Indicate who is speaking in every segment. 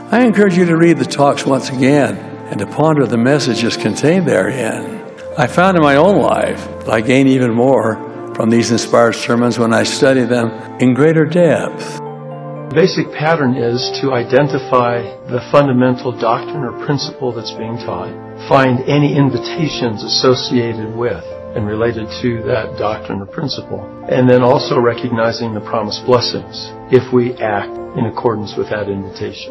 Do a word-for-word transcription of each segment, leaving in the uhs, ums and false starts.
Speaker 1: I encourage you to read the talks once again and to ponder the messages contained therein. I found in my own life that I gain even more from these inspired sermons when I study them in greater depth.
Speaker 2: The basic pattern is to identify the fundamental doctrine or principle that's being taught, find any invitations associated with and related to that doctrine or principle, and then also recognizing the promised blessings if we act in accordance with that invitation.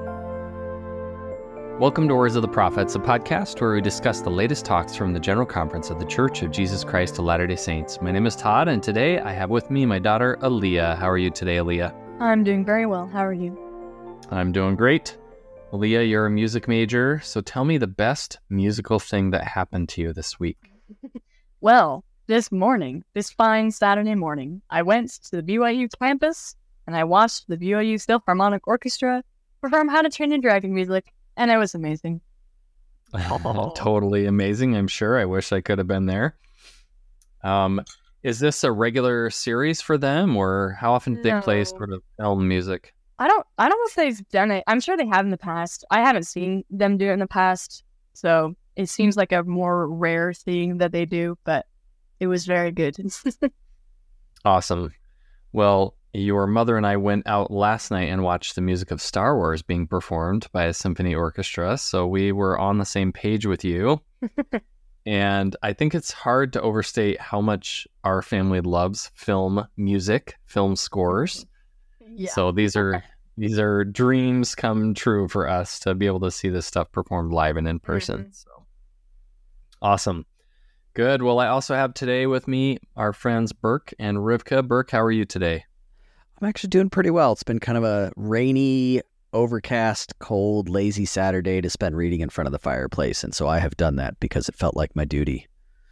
Speaker 3: Welcome to Words of the Prophets, a podcast where we discuss the latest talks from the General Conference of the Church of Jesus Christ of Latter-day Saints. My name is Todd, and today I have with me my daughter, Aaliyah. How are you today, Aaliyah?
Speaker 4: I'm doing very well. How are you?
Speaker 3: I'm doing great. Aaliyah, you're a music major, so tell me the best musical thing that happened to you this week.
Speaker 4: Well, this morning, this fine Saturday morning, I went to the B Y U campus and I watched the B Y U Philharmonic Orchestra perform How to Train Your Dragon music, and it was amazing.
Speaker 3: Oh, totally amazing, I'm sure. I wish I could have been there. Um, is this a regular series for them, or how often do they
Speaker 4: No.
Speaker 3: play sort of film music?
Speaker 4: I don't I don't know if they've done it. I'm sure they have in the past. I haven't seen them do it in the past, so it seems like a more rare thing that they do, but it was very good.
Speaker 3: Awesome. Well, your mother and I went out last night and watched the music of Star Wars being performed by a symphony orchestra, so we were on the same page with you. And I think it's hard to overstate how much our family loves film music, film scores.
Speaker 4: Yeah.
Speaker 3: So these are these are dreams come true for us to be able to see this stuff performed live and in person.
Speaker 4: Mhm.
Speaker 3: So awesome. Good. Well, I also have today with me our friends Burke and Rivka. Burke, how are you today?
Speaker 5: I'm actually doing pretty well. It's been kind of a rainy, overcast, cold, lazy Saturday to spend reading in front of the fireplace, and so I have done that because it felt like my duty.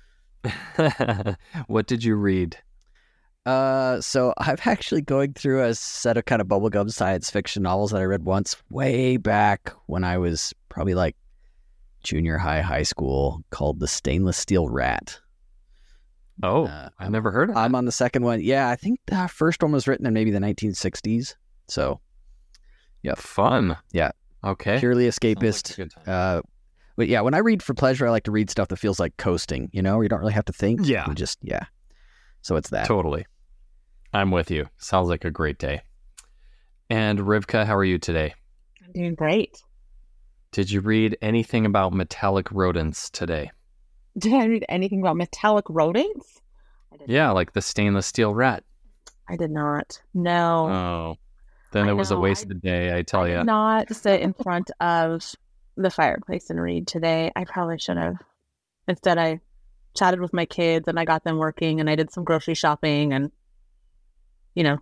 Speaker 3: What did you read?
Speaker 5: Uh, so I'm actually going through a set of kind of bubblegum science fiction novels that I read once way back when I was probably like junior high, high school, called The Stainless Steel Rat.
Speaker 3: Oh,
Speaker 5: Uh,
Speaker 3: I've never heard of it.
Speaker 5: I'm on the second one. Yeah, I think the first one was written in maybe the nineteen sixties. So
Speaker 3: Yeah, fun.
Speaker 5: Yeah.
Speaker 3: Okay.
Speaker 5: purely
Speaker 3: Sounds like
Speaker 5: escapist.
Speaker 3: a good time.
Speaker 5: Uh, but yeah, when I read for pleasure, I like to read stuff that feels like coasting, you know, where you don't really have to think.
Speaker 3: Yeah.
Speaker 5: You just, yeah. So it's that.
Speaker 3: Totally. I'm with you. Sounds like a great day. And Rivka, how are you today?
Speaker 6: I'm doing great.
Speaker 3: Did you read anything about metallic rodents today?
Speaker 6: Did I read anything about metallic rodents? I did,
Speaker 3: Yeah, like the stainless steel rat.
Speaker 6: I did not. No.
Speaker 3: Oh, then
Speaker 6: I
Speaker 3: it was a
Speaker 6: know,
Speaker 3: wasted
Speaker 6: I-
Speaker 3: day, I tell
Speaker 6: I
Speaker 3: you.
Speaker 6: did not sit in front of the fireplace and read today. I probably should have. Instead, I chatted with my kids and I got them working and I did some grocery shopping and, you know,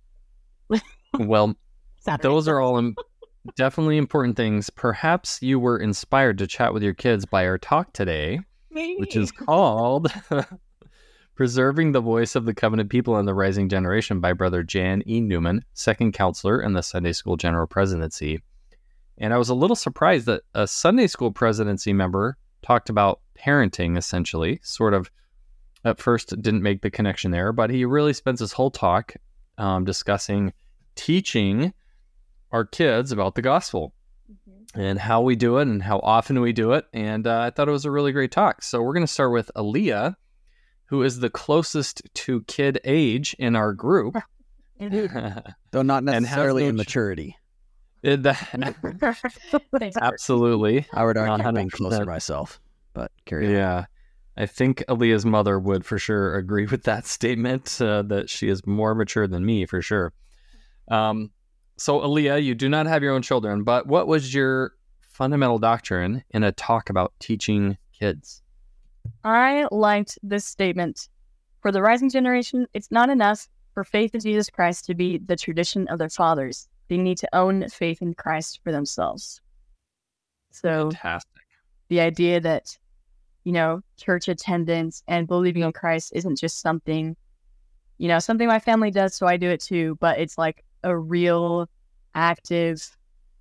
Speaker 3: Well,
Speaker 6: Saturday.
Speaker 3: those are all im- definitely important things. Perhaps you were inspired to chat with your kids by our talk today, which is called Preserving the Voice of the Covenant People and the Rising Generation by Brother Jan E. Newman, second counselor in the Sunday School General Presidency. And I was a little surprised that a Sunday School Presidency member talked about parenting, essentially, sort of at first didn't make the connection there, but he really spends his whole talk um, discussing teaching our kids about the gospel and how we do it and how often we do it. And uh, I thought it was a really great talk. So we're going to start with Aaliyah, who is the closest to kid age in our group.
Speaker 5: Though not
Speaker 3: And has
Speaker 5: necessarily
Speaker 3: no
Speaker 5: in
Speaker 3: ch-
Speaker 5: maturity.
Speaker 3: It- that-
Speaker 6: Thanks.
Speaker 3: absolutely.
Speaker 5: I would argue
Speaker 3: one hundred
Speaker 5: being closer
Speaker 3: percent.
Speaker 5: myself, but carry on.
Speaker 3: Yeah. I think Aaliyah's mother would for sure agree with that statement, uh, that she is more mature than me, for sure. Um, so, Aaliyah, you do not have your own children, but what was your fundamental doctrine in a talk about teaching kids?
Speaker 4: I liked this statement. For the rising generation, it's not enough for faith in Jesus Christ to be the tradition of their fathers. They need to own faith in Christ for themselves. So
Speaker 3: Fantastic.
Speaker 4: the idea that, you know, church attendance and believing in Christ isn't just something, you know, something my family does, so I do it too, but it's like a real active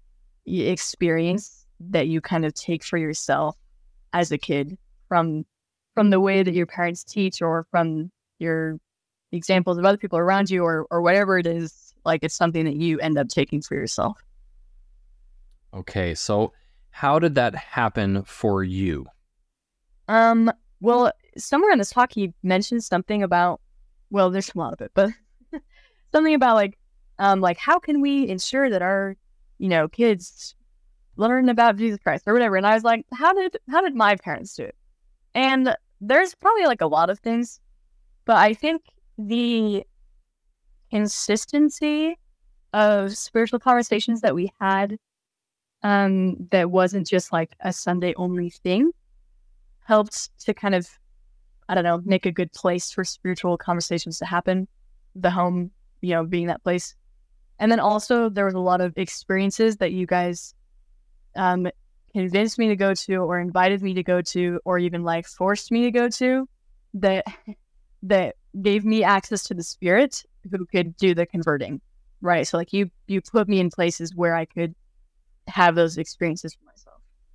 Speaker 4: experience that you kind of take for yourself as a kid from from the way that your parents teach or from your examples of other people around you or or whatever it is. Like, it's something that you end up taking for yourself.
Speaker 3: Okay, so how did that happen for you?
Speaker 4: Um, well, somewhere in this talk, he mentioned something about, well, there's a lot of it, but something about like, um, like how can we ensure that our, you know, kids learn about Jesus Christ or whatever? And I was like, how did how did my parents do it? And there's probably like a lot of things, but I think the consistency of spiritual conversations that we had, um, that wasn't just like a Sunday only thing, helped to kind of, I don't know, make a good place for spiritual conversations to happen. The home, you know, being that place. And then also there was a lot of experiences that you guys um, convinced me to go to or invited me to go to or even like forced me to go to that that gave me access to the Spirit who could do the converting, right? So like you you put me in places where I could have those experiences for myself.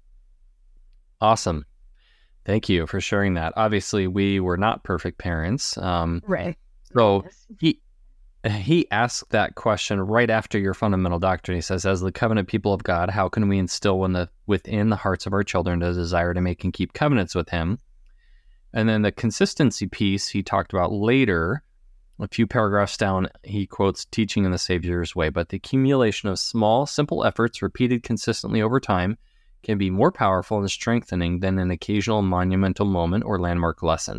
Speaker 3: Awesome. Thank you for sharing that. Obviously, we were not perfect parents. Um,
Speaker 4: Right.
Speaker 3: so he he asked that question right after your fundamental doctrine. He says, as the covenant people of God, how can we instill in the, within the hearts of our children a desire to make and keep covenants with him? And then the consistency piece he talked about later, a few paragraphs down, he quotes teaching in the Savior's way, but the accumulation of small, simple efforts repeated consistently over time can be more powerful and strengthening than an occasional monumental moment or landmark lesson.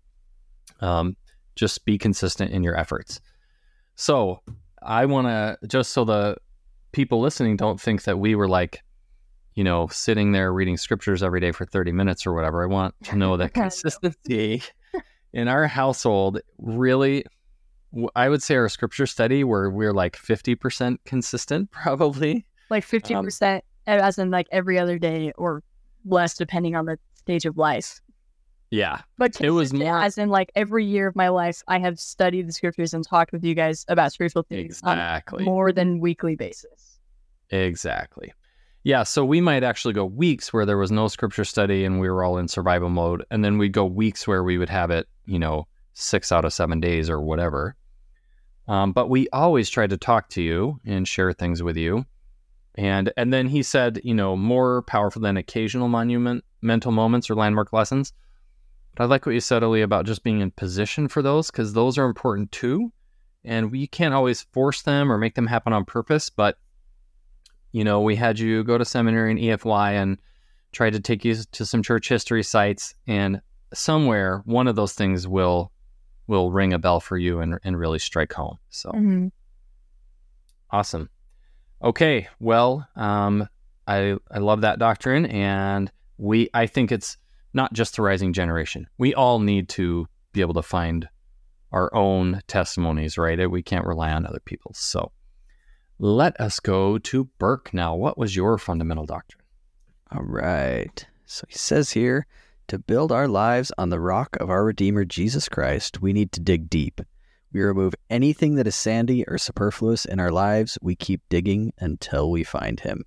Speaker 3: Um, just be consistent in your efforts. So I want to, just so the people listening don't think that we were like, you know, sitting there reading scriptures every day for thirty minutes or whatever. I want to know that consistency in our household really, I would say our scripture study where we're like fifty percent consistent, probably.
Speaker 4: Like fifty percent, um, as in like every other day or less, depending on the stage of life.
Speaker 3: Yeah.
Speaker 4: But
Speaker 3: it was more
Speaker 4: as in like every year of my life, I have studied the scriptures and talked with you guys about spiritual things
Speaker 3: exactly.
Speaker 4: on more than weekly basis.
Speaker 3: Exactly. Yeah. So we might actually go weeks where there was no scripture study and we were all in survival mode. And then we'd go weeks where we would have it, you know, six out of seven days or whatever. Um, but we always tried to talk to you and share things with you. And and then he said, you know, more powerful than occasional monument, mental moments or landmark lessons. But I like what you said, Ali, about just being in position for those, because those are important too. And we can't always force them or make them happen on purpose. But, you know, we had you go to seminary and E F Y and tried to take you to some church history sites. And somewhere, one of those things will will ring a bell for you and, and really strike home. So
Speaker 4: mm-hmm.
Speaker 3: Awesome. Okay, well, um, I I love that doctrine, and we I think it's not just the rising generation. We all need to be able to find our own testimonies, right? We can't rely on other people's. So let us go to Burke now. What was your fundamental doctrine?
Speaker 5: All right. So he says here, to build our lives on the rock of our Redeemer, Jesus Christ, we need to dig deep. We remove anything that is sandy or superfluous in our lives. We keep digging until we find him.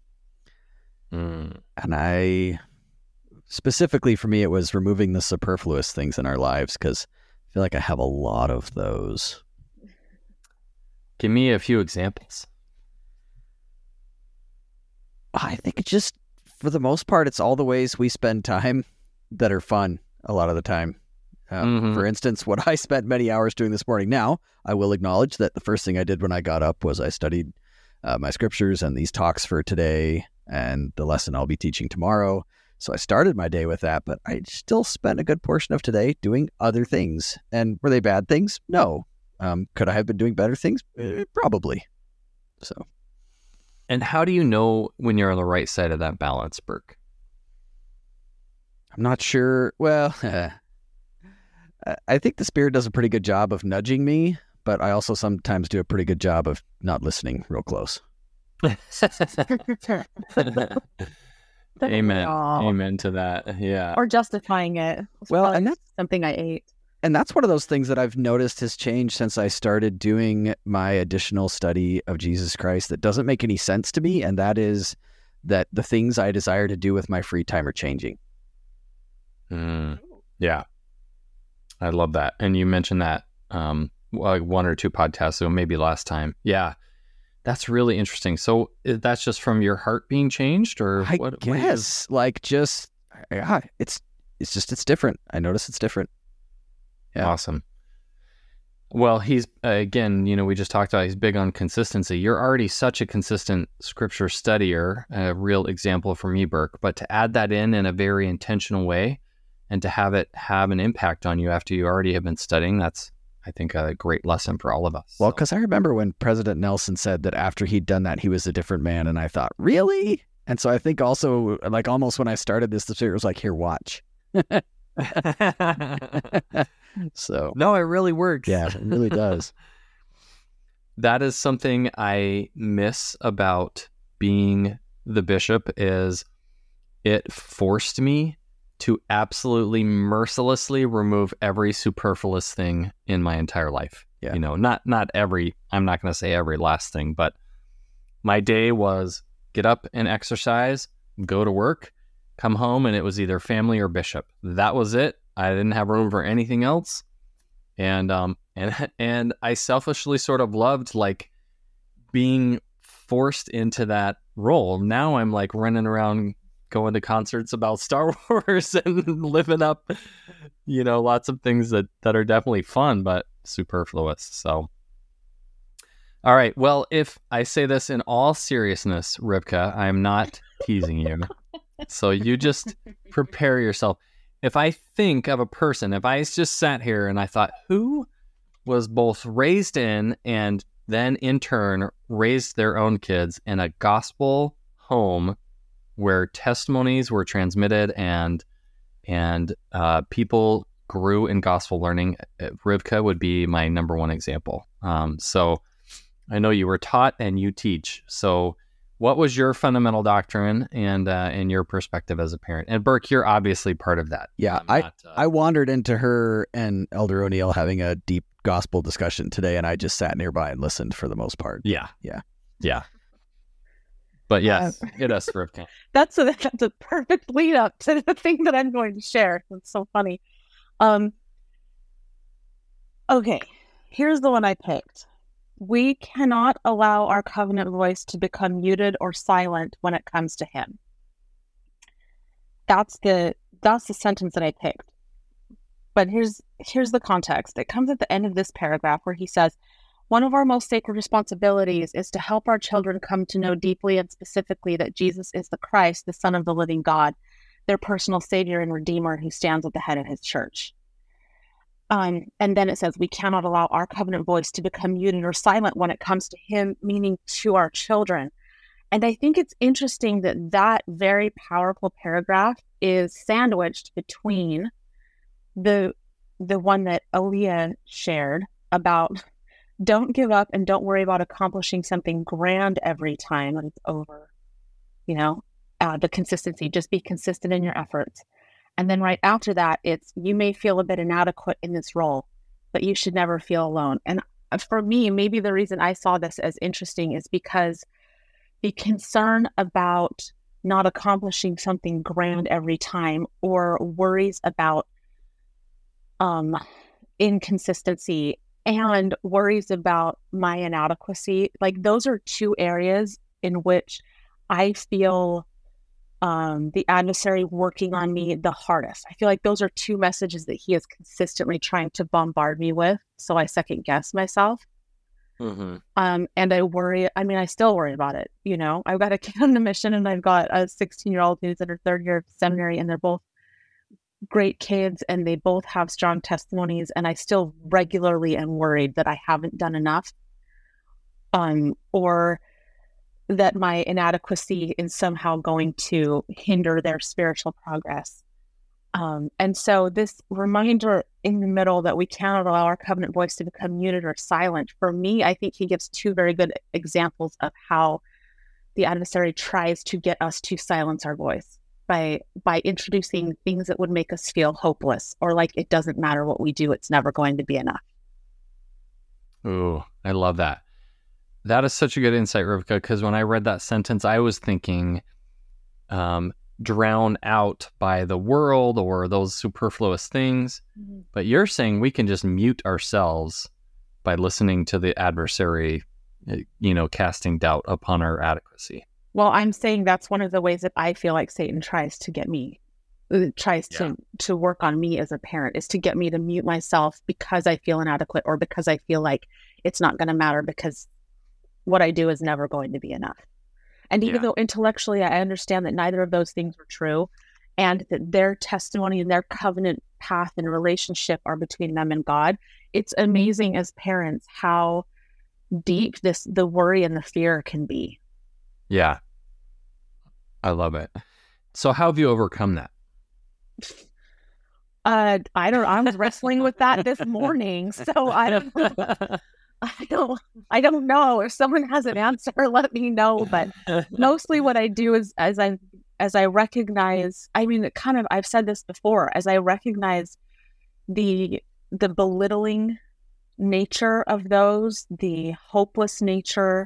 Speaker 3: Mm.
Speaker 5: And I, specifically for me, it was removing the superfluous things in our lives, because I feel like I have a lot of those.
Speaker 3: Give me a few examples.
Speaker 5: I think it's just, for the most part, it's all the ways we spend time that are fun a lot of the time. Um,
Speaker 3: Mm-hmm.
Speaker 5: For instance, what I spent many hours doing this morning. Now, I will acknowledge that the first thing I did when I got up was I studied uh, my scriptures and these talks for today and the lesson I'll be teaching tomorrow. So I started my day with that, but I still spent a good portion of today doing other things. And were they bad things? No. Um, could I have been doing better things? Eh, probably. So.
Speaker 3: And how do you know when you're on the right side of that balance, Burke?
Speaker 5: I'm not sure. Well, I think the Spirit does a pretty good job of nudging me, but I also sometimes do a pretty good job of not listening real close.
Speaker 3: Amen.
Speaker 6: Aww.
Speaker 3: Amen to that. Yeah.
Speaker 6: Or justifying it. It's
Speaker 5: Well,
Speaker 6: probably
Speaker 5: and that's
Speaker 6: something I ate.
Speaker 5: and that's one of those things that I've noticed has changed since I started doing my additional study of Jesus Christ that doesn't make any sense to me, and that is that the things I desire to do with my free time are changing.
Speaker 3: Mm, yeah. I love that. And you mentioned that um, like one or two podcasts ago, maybe last time. Yeah. That's really interesting. So i- that's just from your heart being changed, or
Speaker 5: I
Speaker 3: what? what is-
Speaker 5: guess like just yeah, it's it's just it's different. I notice it's different. Yeah.
Speaker 3: Awesome. Well, he's uh, again, you know, we just talked about he's big on consistency. You're already such a consistent scripture studier, a real example for me, Burke. But to add that in in a very intentional way, and to have it have an impact on you after you already have been studying, that's, I think, a great lesson for all of us.
Speaker 5: Well,
Speaker 3: So-
Speaker 5: because I remember when President Nelson said that after he'd done that, he was a different man, and I thought, really? And so I think also, like almost when I started this, the spirit was like, "Here, watch." So
Speaker 3: no, it really works.
Speaker 5: yeah, it really does.
Speaker 3: That is something I miss about being the bishop, is it forced me to absolutely mercilessly remove every superfluous thing in my entire life.
Speaker 5: Yeah.
Speaker 3: You know, not not every, I'm not going to say every last thing, but my day was get up and exercise, go to work, come home, and it was either family or bishop. That was it. I didn't have room for anything else. And um and and I selfishly sort of loved like being forced into that role. Now I'm like running around going to concerts about Star Wars and living up, you know, lots of things that that are definitely fun but superfluous. So all right, well, if I say this in all seriousness, Rivka, I'm not teasing you. So you just prepare yourself. If I think of a person, if I just sat here and I thought, who was both raised in and then in turn raised their own kids in a gospel home where testimonies were transmitted and and uh, people grew in gospel learning, Rivka would be my number one example. Um, so I know you were taught and you teach. So what was your fundamental doctrine and uh, and your perspective as a parent? And Burke, you're obviously part of that.
Speaker 5: Yeah,
Speaker 3: I'm
Speaker 5: I
Speaker 3: not, uh,
Speaker 5: I wandered into her and Elder O'Neill having a deep gospel discussion today, and I just sat nearby and listened for the most part.
Speaker 3: yeah,
Speaker 5: Yeah.
Speaker 3: yeah. But yes, hit us, Rivka.
Speaker 6: That's a that's a perfect lead up to the thing that I'm going to share. It's so funny. Um. Okay, here's the one I picked. We cannot allow our covenant voice to become muted or silent when it comes to him. That's the that's the sentence that I picked. But here's here's the context. It comes at the end of this paragraph where he says, one of our most sacred responsibilities is to help our children come to know deeply and specifically that Jesus is the Christ, the Son of the living God, their personal Savior and Redeemer who stands at the head of his church. Um, and then it says, we cannot allow our covenant voice to become muted or silent when it comes to him, meaning to our children. And I think it's interesting that that very powerful paragraph is sandwiched between the the one that Aaliyah shared about don't give up and don't worry about accomplishing something grand every time when it's over. You know, uh, the consistency, just be consistent in your efforts. And then right after that, it's you may feel a bit inadequate in this role, but you should never feel alone. And for me, maybe the reason I saw this as interesting is because the concern about not accomplishing something grand every time or worries about um, inconsistency and worries about my inadequacy, like those are two areas in which I feel um, the adversary working on me the hardest. I feel like those are two messages that he is consistently trying to bombard me with. So I second guess myself.
Speaker 3: Mm-hmm.
Speaker 6: Um, and I worry, I mean, I still worry about it. You know, I've got a kid on a mission and I've got a sixteen year old who's in her third year of seminary, and they're both great kids and they both have strong testimonies. And I still regularly am worried that I haven't done enough, um, or that my inadequacy is somehow going to hinder their spiritual progress. Um, and so this reminder in the middle that we cannot allow our covenant voice to become muted or silent, for me, I think he gives two very good examples of how the adversary tries to get us to silence our voice by by introducing things that would make us feel hopeless or like it doesn't matter what we do, it's never going to be enough.
Speaker 3: Ooh, I love that. That is such a good insight, Rivka, because when I read that sentence, I was thinking um, drown out by the world or those superfluous things. Mm-hmm. But you're saying we can just mute ourselves by listening to the adversary you know, casting doubt upon our adequacy.
Speaker 6: Well, I'm saying that's one of the ways that I feel like Satan tries to get me, uh, tries
Speaker 3: Yeah.
Speaker 6: to to work on me as a parent, is to get me to mute myself because I feel inadequate or because I feel like it's not going to matter because what I do is never going to be enough. And even
Speaker 3: Yeah.
Speaker 6: though intellectually I understand that neither of those things are true and that their testimony and their covenant path and relationship are between them and God, it's amazing as parents how deep this the worry and the fear can be.
Speaker 3: Yeah. I love it. So how have you overcome that?
Speaker 6: Uh, I don't. I was wrestling with that this morning, so I don't. I don't. I don't know. If someone has an answer, let me know. But mostly, what I do is, as I as I recognize. I mean, it kind of. I've said this before. As I recognize the the belittling nature of those, the hopeless nature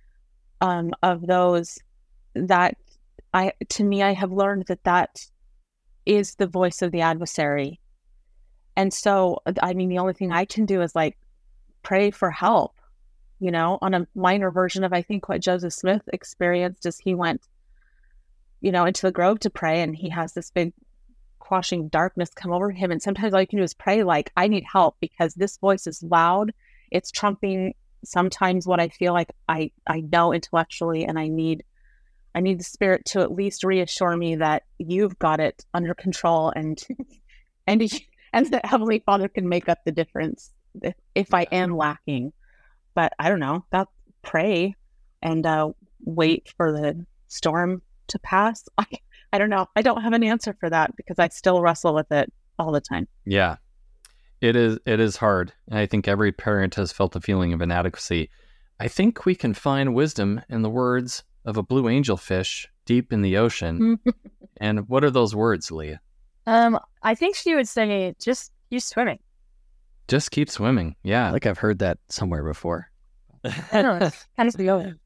Speaker 6: um, of those, that I to me, I have learned that that is the voice of the adversary. And so, I mean, the only thing I can do is like pray for help, you know, on a minor version of, I think, what Joseph Smith experienced as he went, you know, into the grove to pray, and he has this big quashing darkness come over him. And sometimes all you can do is pray, like, I need help because this voice is loud. It's trumping sometimes what I feel like I, I know intellectually, and I need I need the Spirit to at least reassure me that you've got it under control, and and and that Heavenly Father can make up the difference if, if I am lacking. But I don't know. That pray and uh, wait for the storm to pass. I I don't know. I don't have an answer for that because I still wrestle with it all the time.
Speaker 3: Yeah, it is. It is hard. And I think every parent has felt the feeling of inadequacy. I think we can find wisdom in the words of a blue angelfish deep in the ocean. And what are those words, Leah?
Speaker 4: Um, I think she would say, just keep swimming.
Speaker 3: Just keep swimming.
Speaker 5: I
Speaker 3: Yeah.
Speaker 5: think I've heard that somewhere before.
Speaker 4: I don't know. It's kind of the going.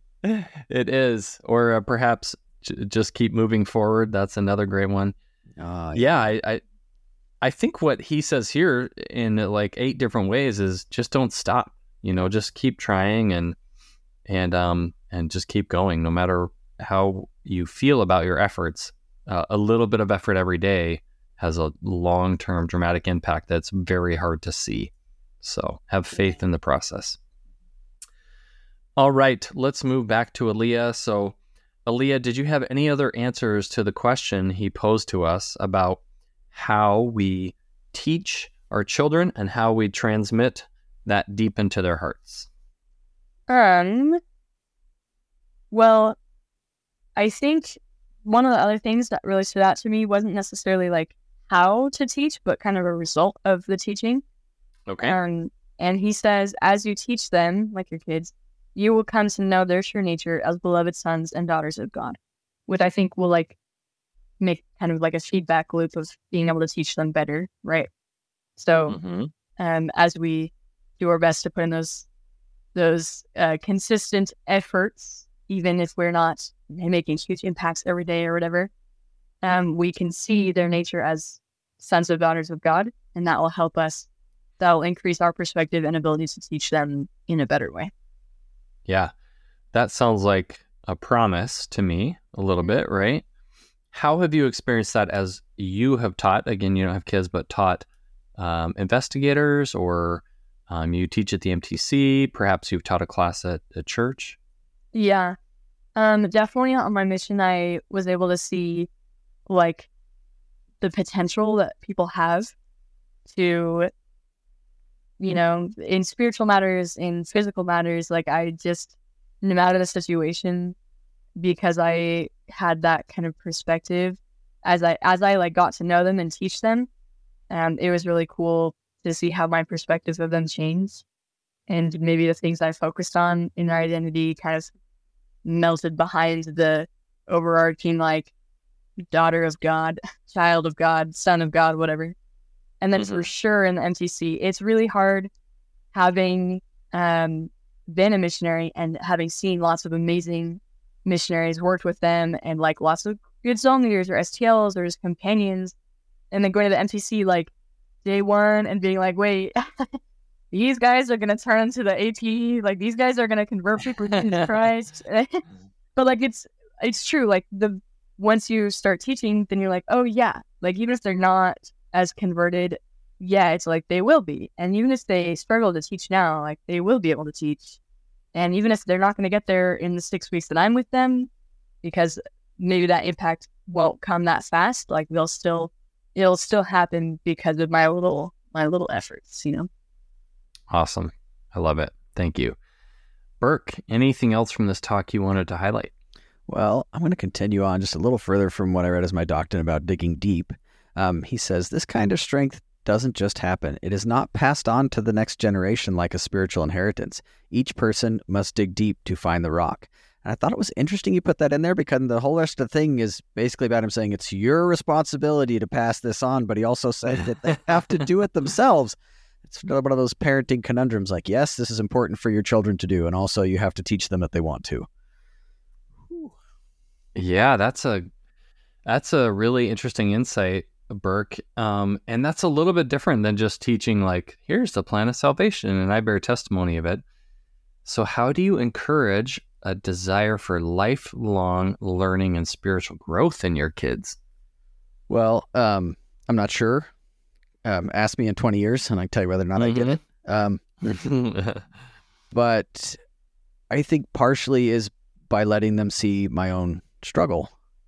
Speaker 3: It is. Or uh, perhaps j- just keep moving forward. That's another great one.
Speaker 5: Uh,
Speaker 3: Yeah, I, I I think what he says here in uh, like eight different ways is just don't stop. You know, just keep trying and and um and just keep going, no matter how you feel about your efforts. Uh, a little bit of effort every day has a long-term dramatic impact that's very hard to see. So have faith in the process. All right, let's move back to Aaliyah. So Aaliyah, did you have any other answers to the question he posed to us about how we teach our children and how we transmit that deep into their hearts?
Speaker 4: Um, well, I think one of the other things that really stood out to me wasn't necessarily like how to teach, but kind of a result of the teaching.
Speaker 3: Okay.
Speaker 4: Um, and he says, as you teach them, like your kids, you will come to know their true nature as beloved sons and daughters of God, which I think will like make kind of like a feedback loop of being able to teach them better, right? So,
Speaker 3: Mhm.
Speaker 4: um, as we do our best to put in those those uh, consistent efforts, even if we're not making huge impacts every day or whatever, um, we can see their nature as sons or daughters of God, and that will help us. That will increase our perspective and ability to teach them in a better way.
Speaker 3: Yeah, that sounds like a promise to me a little bit, right? How have you experienced that as you have taught? Again, you don't have kids, but taught um, investigators, or um, you teach at the M T C. Perhaps you've taught a class at a church.
Speaker 4: Yeah, um, definitely on my mission, I was able to see like the potential that people have to, you know, in spiritual matters, in physical matters. Like I just, no matter the situation, because I had that kind of perspective as I as I like got to know them and teach them, um, it was really cool to see how my perspective of them changed, and maybe the things I focused on in their identity kind of melted behind the overarching like daughter of God, child of God, son of God, whatever. And then
Speaker 3: Mhm.
Speaker 4: for sure in the M T C, it's really hard having um, been a missionary and having seen lots of amazing missionaries, worked with them, and like lots of good zone leaders or S T Ls or just companions, and then going to the M T C like day one and being like, wait, these guys are going to turn into the A P, like these guys are going to convert people to Jesus Christ. But like, it's, it's true. Like the, once you start teaching, then you're like, oh yeah, like even if they're not as converted, yeah, it's like they will be. And even if they struggle to teach now, like they will be able to teach. And even if they're not going to get there in the six weeks that I'm with them, because maybe that impact won't come that fast, like they'll still, it'll still happen because of my little, my little efforts, you know?
Speaker 3: Awesome. I love it. Thank you. Burke, anything else from this talk you wanted to highlight?
Speaker 5: Well, I'm going to continue on just a little further from what I read as my doctrine about digging deep. Um, he says, this kind of strength doesn't just happen. It is not passed on to the next generation like a spiritual inheritance. Each person must dig deep to find the rock. And I thought it was interesting you put that in there, because the whole rest of the thing is basically about him saying it's your responsibility to pass this on, but he also said that they have to do it themselves. It's one of those parenting conundrums, like, yes, this is important for your children to do, and also you have to teach them that they want to.
Speaker 3: Yeah, that's a that's a really interesting insight, Burke. Um, and that's a little bit different than just teaching, like, here's the plan of salvation, and I bear testimony of it. So how do you encourage a desire for lifelong learning and spiritual growth in your kids?
Speaker 5: Well, um, I'm not sure. Um, ask me in twenty years, and I can tell you whether or not mm-hmm. I get it. Um, but I think partially is by letting them see my own struggle,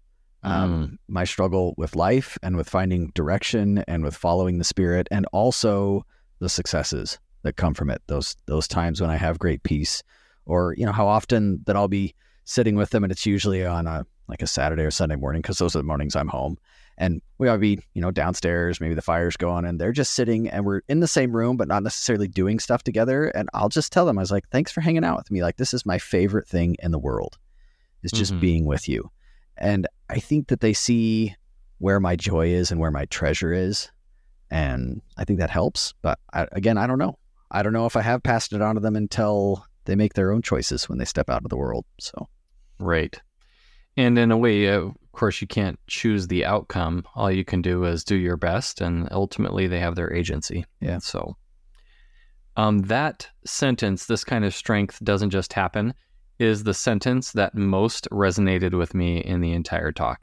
Speaker 5: um, mm. my struggle with life and with finding direction and with following the Spirit, and also the successes that come from it. Those those times when I have great peace, or you know how often that I'll be sitting with them, and it's usually on a like a Saturday or Sunday morning, because those are the mornings I'm home, and we all be you know downstairs, maybe the fire's going, and they're just sitting, and we're in the same room but not necessarily doing stuff together. And I'll just tell them, I was like, thanks for hanging out with me. Like, this is my favorite thing in the world. It's just mm-hmm. being with you. And I think that they see where my joy is and where my treasure is. And I think that helps. But I, again, I don't know. I don't know if I have passed it on to them until they make their own choices when they step out of the world. So,
Speaker 3: right. And in a way, uh, of course, you can't choose the outcome. All you can do is do your best. And ultimately, they have their agency.
Speaker 5: Yeah.
Speaker 3: So um, that sentence, this kind of strength doesn't just happen, is the sentence that most resonated with me in the entire talk.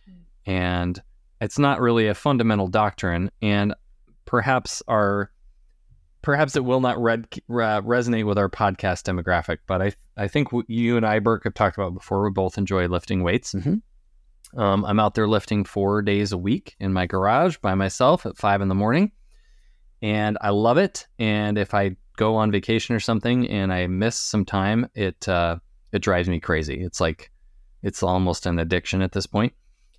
Speaker 3: And it's not really a fundamental doctrine, and perhaps our perhaps it will not red, uh, resonate with our podcast demographic, but I I think w- you and I, Burke, have talked about before, we both enjoy lifting weights. Mm-hmm. Um, I'm out there lifting four days a week in my garage by myself at five in the morning, and I love it. And if I go on vacation or something and I miss some time, it uh, it drives me crazy. It's like, it's almost an addiction at this point.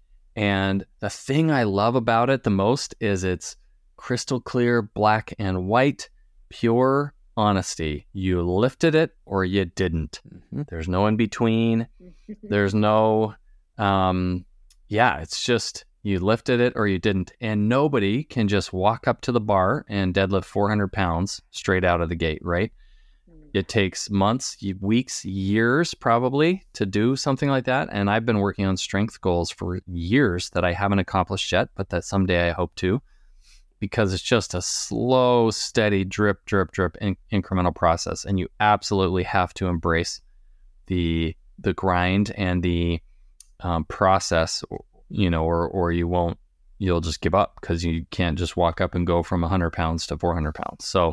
Speaker 3: And the thing I love about it the most is it's crystal clear, black and white, pure honesty. You lifted it or you didn't. Mm-hmm. There's no in between. There's no, um, yeah, it's just you lifted it or you didn't. And nobody can just walk up to the bar and deadlift four hundred pounds straight out of the gate, right? It takes months, weeks, years probably to do something like that. And I've been working on strength goals for years that I haven't accomplished yet, but that someday I hope to, because it's just a slow, steady drip, drip, drip in- incremental process. And you absolutely have to embrace the the grind and the um, process, you know, or or you won't, you'll just give up, because you can't just walk up and go from one hundred pounds to four hundred pounds. So,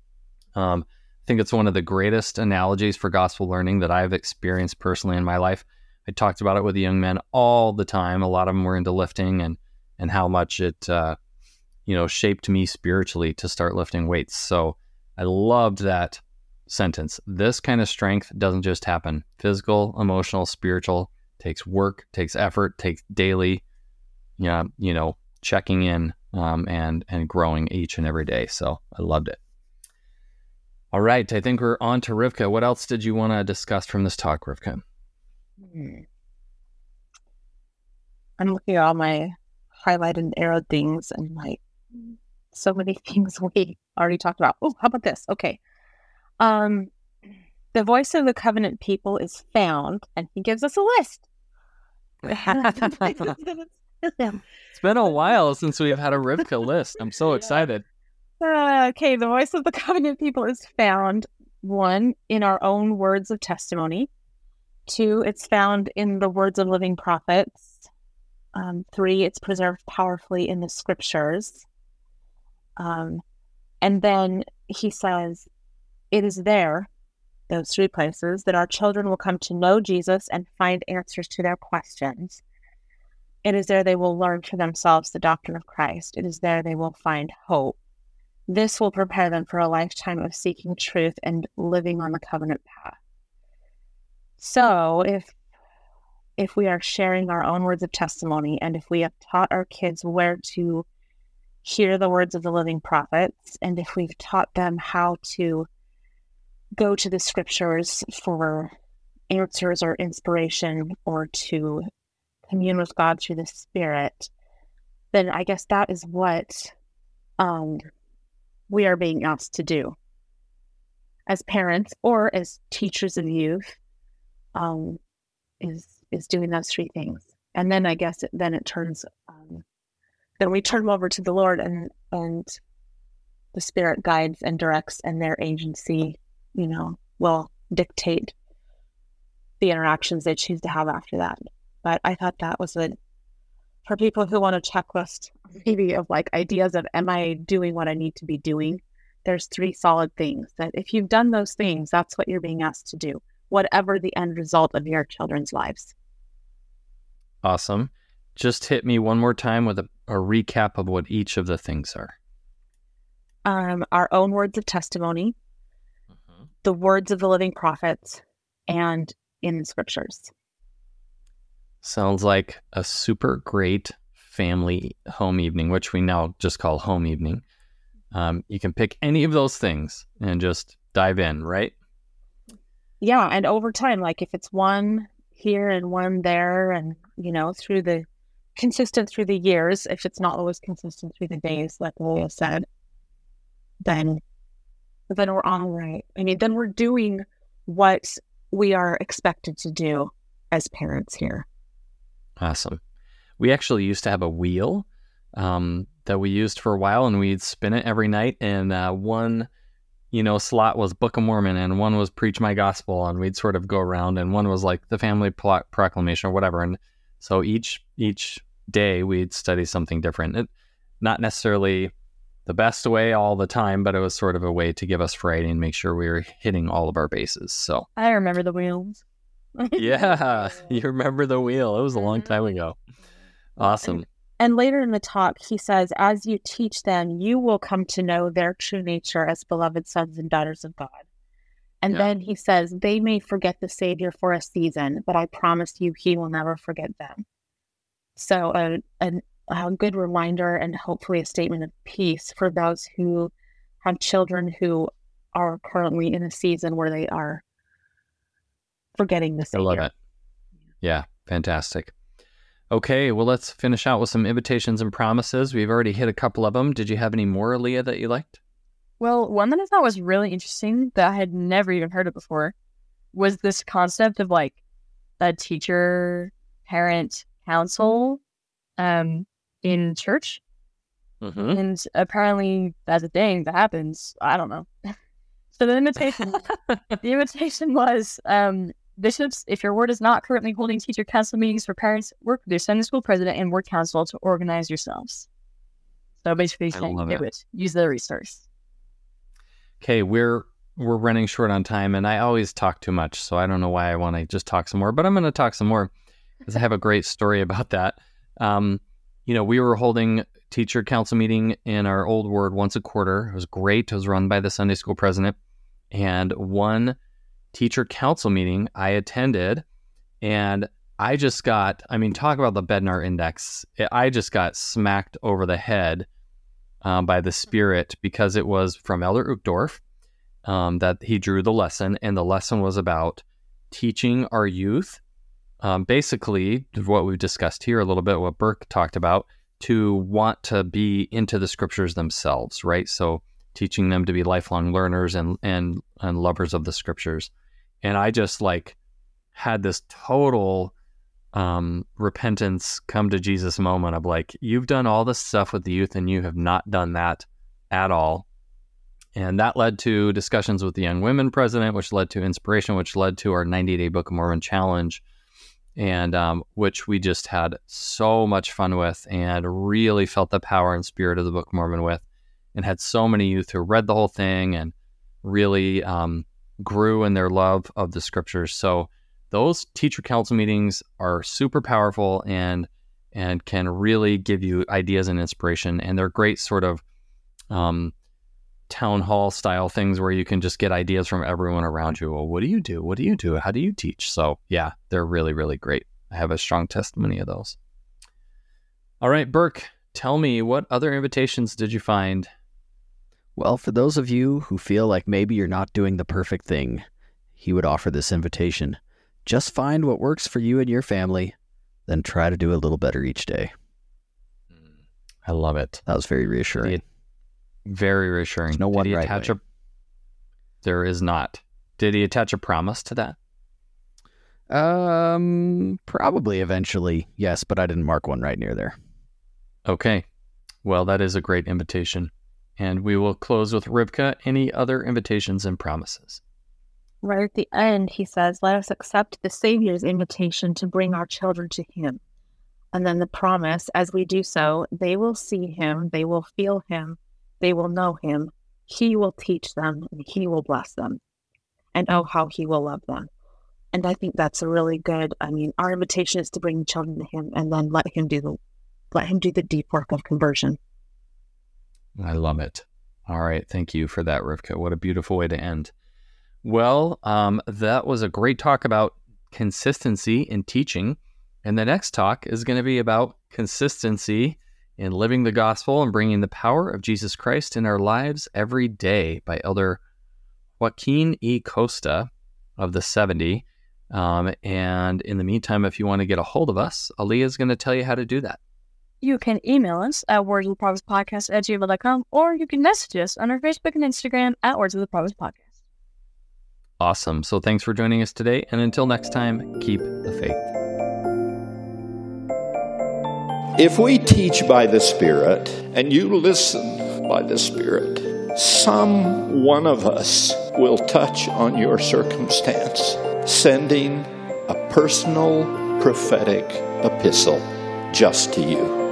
Speaker 3: um, I think it's one of the greatest analogies for gospel learning that I've experienced personally in my life. I talked about it with the young men all the time. A lot of them were into lifting, and and how much it, uh, you know, shaped me spiritually to start lifting weights. So I loved that sentence. This kind of strength doesn't just happen. Physical, emotional, spiritual, takes work, takes effort, takes daily, yeah, you know, checking in um, and and growing each and every day. So I loved it. All right, I think we're on to Rivka. What else did you want to discuss from this talk, Rivka?
Speaker 6: I'm looking at all my highlighted and arrowed things, and like so many things we already talked about. Oh, how about this? Okay. Um, the voice of the covenant people is found, and he gives us a list.
Speaker 3: It's been a while since we've had a Rivka list. I'm so excited.
Speaker 6: Uh, okay, the voice of the covenant people is found, one, in our own words of testimony. Two, it's found in the words of living prophets. Um, three, it's preserved powerfully in the scriptures. Um, and then he says, it is there, those three places, that our children will come to know Jesus and find answers to their questions. It is there they will learn for themselves the doctrine of Christ. It is there they will find hope. This will prepare them for a lifetime of seeking truth and living on the covenant path. So if if we are sharing our own words of testimony, and if we have taught our kids where to hear the words of the living prophets, and if we've taught them how to go to the scriptures for answers or inspiration, or to commune with God through the Spirit, then I guess that is what um, we are being asked to do as parents or as teachers of youth. Um, is is doing those three things, and then I guess it, then it turns. Um, then we turn them over to the Lord, and and the Spirit guides and directs, and their agency, you know, will dictate the interactions they choose to have after that. But I thought that was a, for people who want a checklist, maybe of like ideas of, am I doing what I need to be doing? There's three solid things that if you've done those things, that's what you're being asked to do, whatever the end result of your children's lives.
Speaker 3: Awesome. Just hit me one more time with a, a recap of what each of the things are.
Speaker 6: Um, our own words of testimony, mm-hmm. the words of the living prophets, and in the scriptures.
Speaker 3: Sounds like a super great family home evening, which we now just call home evening. Um, you can pick any of those things and just dive in, right?
Speaker 6: Yeah, and over time, like if it's one here and one there, and, you know, through the, consistent through the years, if it's not always consistent through the days, like Leah said, then, then we're on the right. I mean, then we're doing what we are expected to do as parents here.
Speaker 3: Awesome. We actually used to have a wheel um, that we used for a while, and we'd spin it every night, and uh, one you know, slot was Book of Mormon, and one was Preach My Gospel, and we'd sort of go around, and one was like the Family Pro- Proclamation or whatever. And so each each day we'd study something different. It, not necessarily the best way all the time, but it was sort of a way to give us variety and make sure we were hitting all of our bases. So
Speaker 4: I remember the wheels.
Speaker 3: Yeah, you remember the wheel. It was a long time ago. Awesome.
Speaker 6: And later in the talk, he says, as you teach them, you will come to know their true nature as beloved sons and daughters of God. And yeah. then he says, they may forget the Savior for a season, but I promise you, he will never forget them. So a, a, a good reminder, and hopefully a statement of peace for those who have children who are currently in a season where they are forgetting the Savior.
Speaker 3: I love it. Yeah, fantastic. Okay, well, let's finish out with some invitations and promises. We've already hit a couple of them. Did you have any more, Leah, that you liked?
Speaker 4: Well, one that I thought was really interesting that I had never even heard of before was this concept of like a teacher-parent council um, in church. Mm-hmm. And apparently that's a thing that happens. I don't know. So the invitation, the invitation was... Um, bishops, if your ward is not currently holding teacher council meetings for parents, work with your Sunday school president and ward council to organize yourselves. So basically saying do it. Use the resource.
Speaker 3: Okay, we're we're running short on time, and I always talk too much, so I don't know why I want to just talk some more, but I'm going to talk some more because I have a great story about that. Um, you know, we were holding teacher council meeting in our old ward once a quarter. It was great. It was run by the Sunday school president, and one teacher council meeting I attended, and I just got, I mean, talk about the Bednar Index. I just got smacked over the head um, by the Spirit, because it was from Elder Uchtdorf um, that he drew the lesson, and the lesson was about teaching our youth, um, basically what we've discussed here a little bit, what Burke talked about, to want to be into the scriptures themselves, right? So teaching them to be lifelong learners and and, and lovers of the scriptures. And I just like had this total um, repentance come to Jesus moment of like, you've done all this stuff with the youth and you have not done that at all And that led to discussions with the Young Women President, which led to inspiration, which led to our ninety-day Book of Mormon challenge, and um, which we just had so much fun with and really felt the power and spirit of the Book of Mormon with, and had so many youth who read the whole thing and really um, grew in their love of the scriptures. So those teacher council meetings are super powerful and and can really give you ideas and inspiration. And they're great sort of um, town hall style things where you can just get ideas from everyone around you. Well, what do you do? What do you do? How do you teach? So yeah, they're really, really great. I have a strong testimony of those. All right, Burke, tell me, what other invitations did you find?
Speaker 5: Well, for those of you who feel like maybe you're not doing the perfect thing, he would offer this invitation. Just find what works for you and your family, then try to do a little better each day.
Speaker 3: I love it.
Speaker 5: That was very reassuring.
Speaker 3: Very reassuring.
Speaker 5: There's no one
Speaker 3: Did he
Speaker 5: right
Speaker 3: attach
Speaker 5: way.
Speaker 3: a? There is not. Did he attach a promise to that?
Speaker 5: Um, probably eventually, yes, but I didn't mark one right near there.
Speaker 3: Okay. Well, that is a great invitation. And we will close with Rivka. Any other invitations and promises?
Speaker 6: Right at the end, he says, let us accept the Savior's invitation to bring our children to him. And then the promise, as we do so, they will see him, they will feel him, they will know him, he will teach them, and he will bless them. And oh, how he will love them. And I think that's a really good, I mean, our invitation is to bring the children to him and then let him do the, let him do the deep work of conversion.
Speaker 3: I love it. All right. Thank you for that, Rivka. What a beautiful way to end. Well, um, that was a great talk about consistency in teaching. And the next talk is going to be about consistency in living the gospel and bringing the power of Jesus Christ in our lives every day by Elder Joaquin E. Costa of the seventy. Um, and in the meantime, if you want to get a hold of us, Aaliyah is going to tell you how to do that.
Speaker 4: You can email us at words of the prophets podcast at gmail dot com, or you can message us on our Facebook and Instagram at Words of the Prophets Podcast.
Speaker 3: Awesome. So thanks for joining us today. And until next time, keep the faith.
Speaker 7: If we teach by the Spirit and you listen by the Spirit, some one of us will touch on your circumstance, sending a personal prophetic epistle just to you.